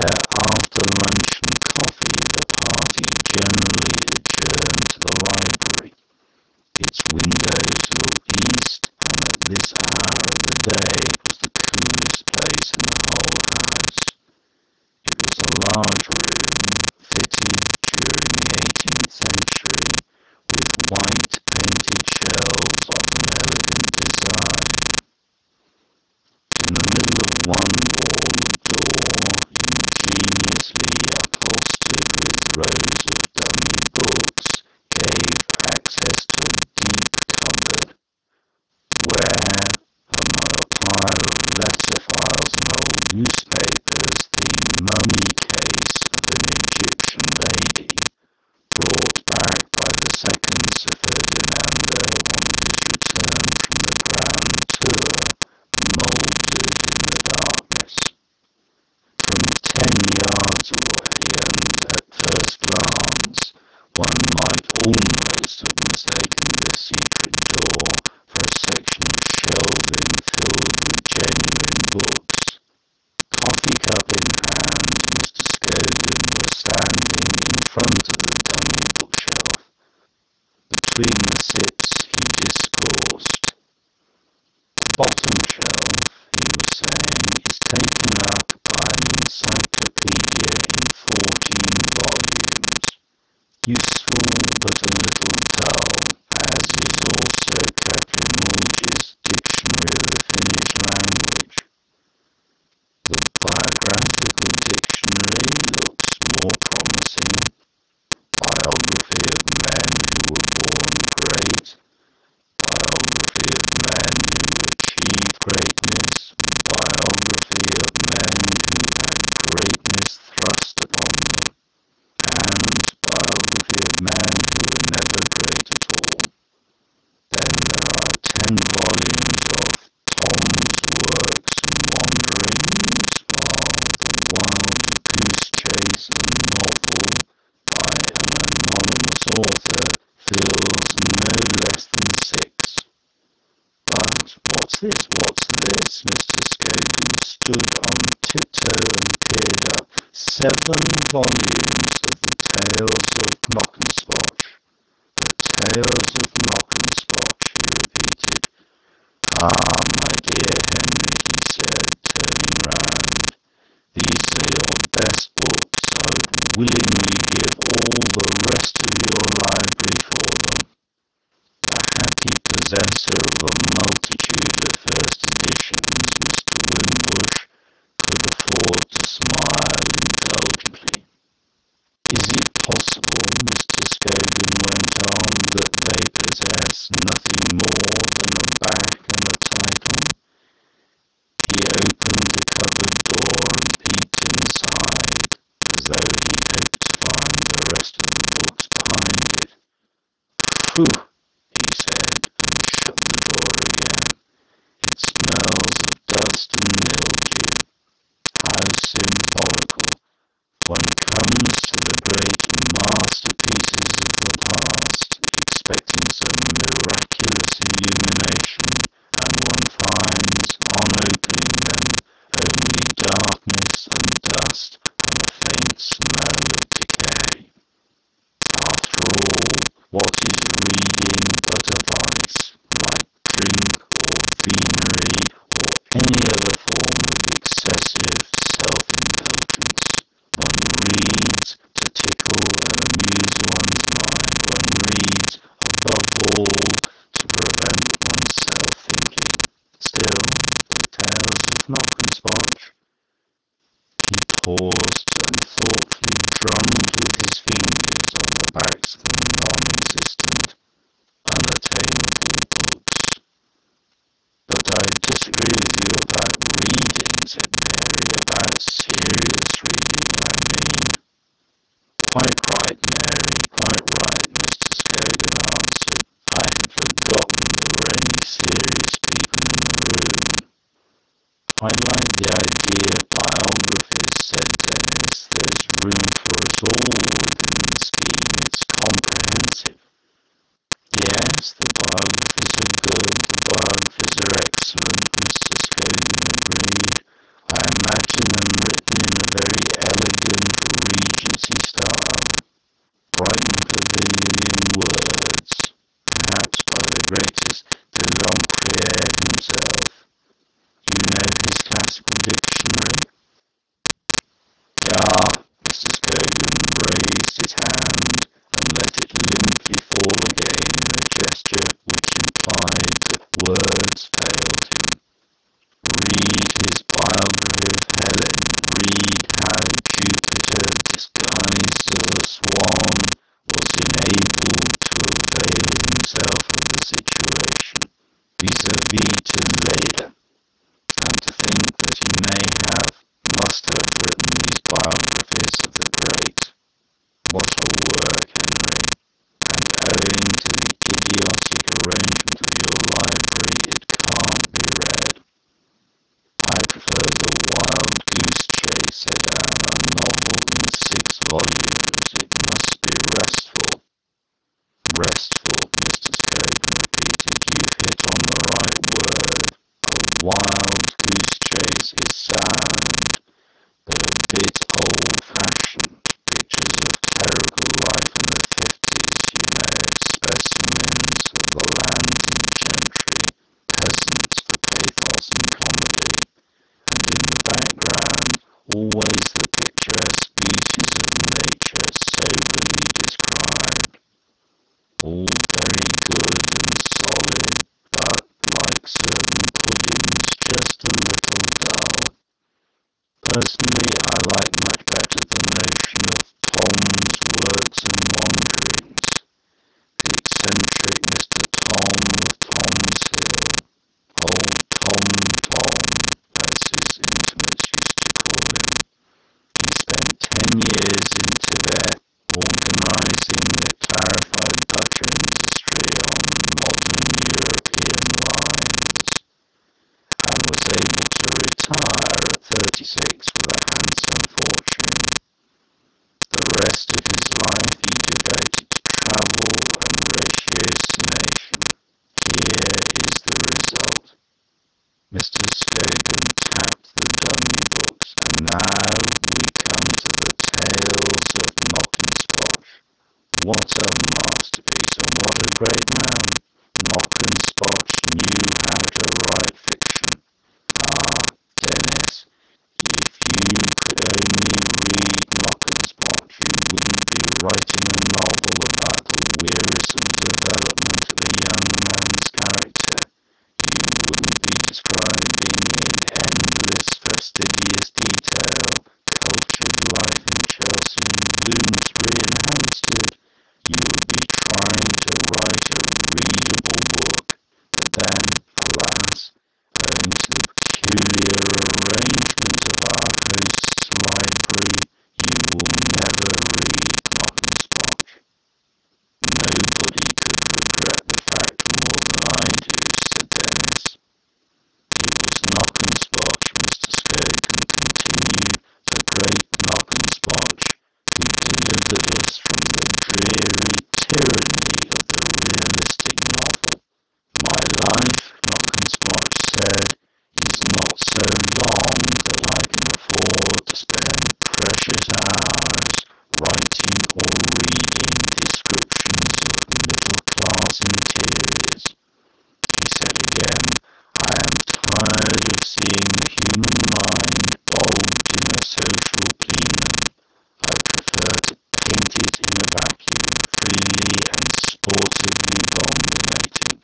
Their after-luncheon coffee, the party generally adjourned to the library. Its windows looked east, and at this hour of the day it was the coolest place in the whole house. It was a large room, fitted during the 18th century, with white painted shelves of an elegant design. In the middle of one wall, the door, ingeniously upholstered with rows of dummy books, gave access to a deep cupboard, where, among a pile of letter files and old newspapers, the mummy case of an Egyptian lady, brought back by the second Sir Ferdinando on his return from the Grand Tour, mouldered in the darkness. From 10 yards away, and at first glance, one might almost have mistaken the secret door for a section of shelving filled with genuine books. Coffee cup in hand, Mr. Scogan was standing in front of the dummy bookshelf. Between the sips he discoursed. The bottom shelf, he was saying, is taken up by an encyclopedia in 14 volumes. Useful but a little dull, as is also Kraepelin Mudge's Dictionary of the Finnish Language. The biographical dictionary looks more promising. Biography of men who were born great, biography of men who achieved greatness, biography of men who had greatness thrust upon them, and biography of men who were never great at all. Then there are 10 volumes of Tom's Works and Wanderings, while The Wild Goose Chase, a novel by an anonymous author, fills no less than 6. But what's this? What's this? Mr. Scogan stood on tiptoe and peered up. 7 volumes of the Tales of Knocknspotch. The Tales of Knocknspotch, he repeated. Ah, my dear Henry, he said, turning round. These are your best books. I would willingly give all the rest of your library for them. The happy possessor of a multitude of first editions, Mr. Wimbush, could afford to smile indulgently. Is it possible, Mr. Scogan went on, that they possess nothing more than a back and a title? He opened the cupboard door and peeped inside, as though he hoped to find the rest of the books behind it. Phew, he said, and shut the door again. It smells of dust and mildew. How symbolical. One comes to the great masterpieces of the past, expecting some miraculous illumination, and one finds, on opening them, only darkness and dust and a faint smell of decay. After all, what is reading but a vice, like drink or venery or any other form of excessive self-indulgence? One reads to tickle and amuse one's mind. One reads, above all, to prevent oneself thinking. Still, the Tales of Knocknspotch. He paused and thoughtfully drummed with his fingers on the backs of the non-existent, unattainable books. But I disagree with you about reading, said Mary. About serious reading, I mean. Quite right, Mary, quite right, Mr. Scogan answered. I had forgotten there were any serious people in the room. I like the idea of biographies, said Dennis. There's room for us all within the scheme. It's comprehensive. Yes, the biographies are good, the biographies are excellent, Mr. Scogan agreed. I imagine them written in a very elegant Jean-Pierre himself. You know his classical dictionary? Ah, Mr. Skogan raised his hand and let it limply fall again in a gesture which implied that words failed him. Read his biography of Helen. Read how Jupiter, disguised as a swan, was enabled to avail himself of the situation vis-a-vis to Leda. And to think that he must have written these biographies of the great. What a work, Henry! And owing to the idiotic arrangement of your library, it can't be read. I prefer The Wild Goose Chase, said Anne, a novel in 6 volumes. It must be restful. Restful, Mr. Skogan repeated. You've hit on the right word. A wild goose chase is sound, but a bit old-fashioned. Pictures of clerical life in the 50s, you know, specimens of the landed gentry, peasants for pathos and comedy, and in the background always the picturesque beauties of nature soberly described. All very good and solid, but, like certain puddings, just a little dull. Personally, I like much better the notion of Tom's works and wanderings. The eccentric Mr. Tom of Tom's Hill, old Tom, as his intimates used to call him. He spent 10 years in Tibet organizing the clarified butter industry on modern European lines, and was able to retire at 36 with a handsome fortune. The rest of his life he devoted to travel and ratiocination. Here is the result. Mr. Skogan tapped the dummy books, and now we come to the Tales of Knocknspotch. What a masterpiece, and what a great man! Knocknspotch knew how to write fiction. Ah, Dennis, if you could only read Knocknspotch, you wouldn't be writing a novel about the wearisome development of a young man's character. You wouldn't be describing in endless fastidious detail cultured life in Chelsea and Bloomsbury and Hampstead. You would be trying to write a readable book. But then, alas, owing to the peculiar arrangement of our host's library, you will never read Knocknspotch. Nobody could regret the fact more than I do, said Dennis. It was Knocknspotch, Mr. Skogan continued, the great Knocknspotch, who delivered us from the dreary tyranny of the realistic novel. My life, Knocknspotch said, is not so long that I can afford to spend precious hours writing or reading descriptions of middle-class interiors. He said again, I am tired of seeing the human mind bogged in a social plenum. I prefer to paint it in a vacuum, freely and sportively bombinating.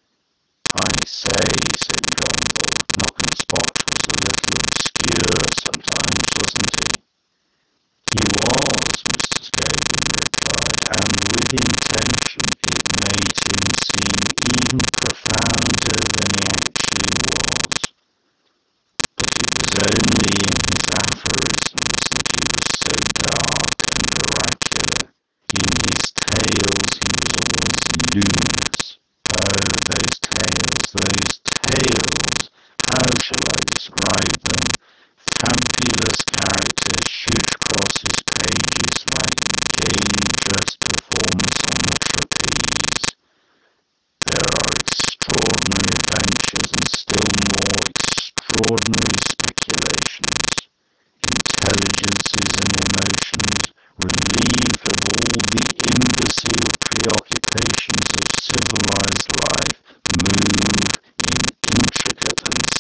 I say, said Grenville, Knocknspotch was a little obscure sometimes, wasn't he? He was, Mr. Skogan replied, and with intention it made him seem even profounder than he actually was. But it was only in his aphorisms that he was so dark and oracular. In his tales he was always luminous. Oh, those tales, those tales! How shall I describe them? Fabulous characters shoot across his pages like gaily dressed performers on the trapeze. There are extraordinary adventures and still more extraordinary speculations. Intelligences and emotions, relieved of all the imbecile preoccupations of civilized life, move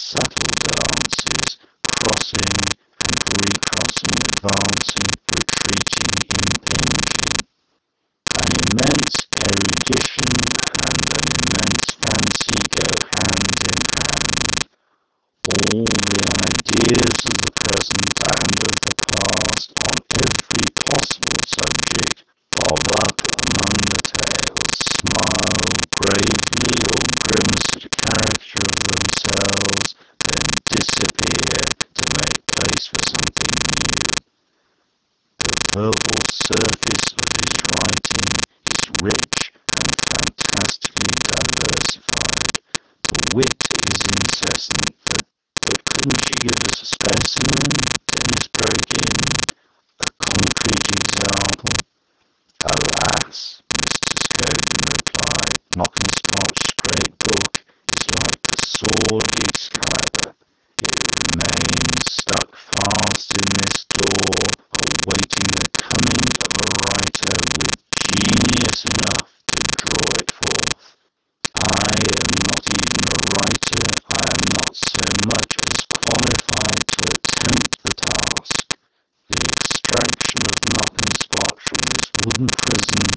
subtle dances, crossing and recrossing, advancing, retreating, impinging. An immense erudition and an immense fancy go hand in hand. All the ideas of the present and of the past on every possible subject bob up among the tales, smile gravely or grimace at a character of themselves, then disappear to make place for something new. The verbal surface of his writing is rich and fantastically diversified. The wit is incessant. But couldn't you give us a specimen? Dennis broke in. A concrete example? Alas, Mr. Scogan replied, Knocknespot's great book is like the sword Excalibur. It remains stuck fast in this door, awaiting the coming of a writer with genius enough to draw it forth. I am not even a writer. I am not so much as qualified to attempt the task. The extraction of Knocknespot from his wooden prison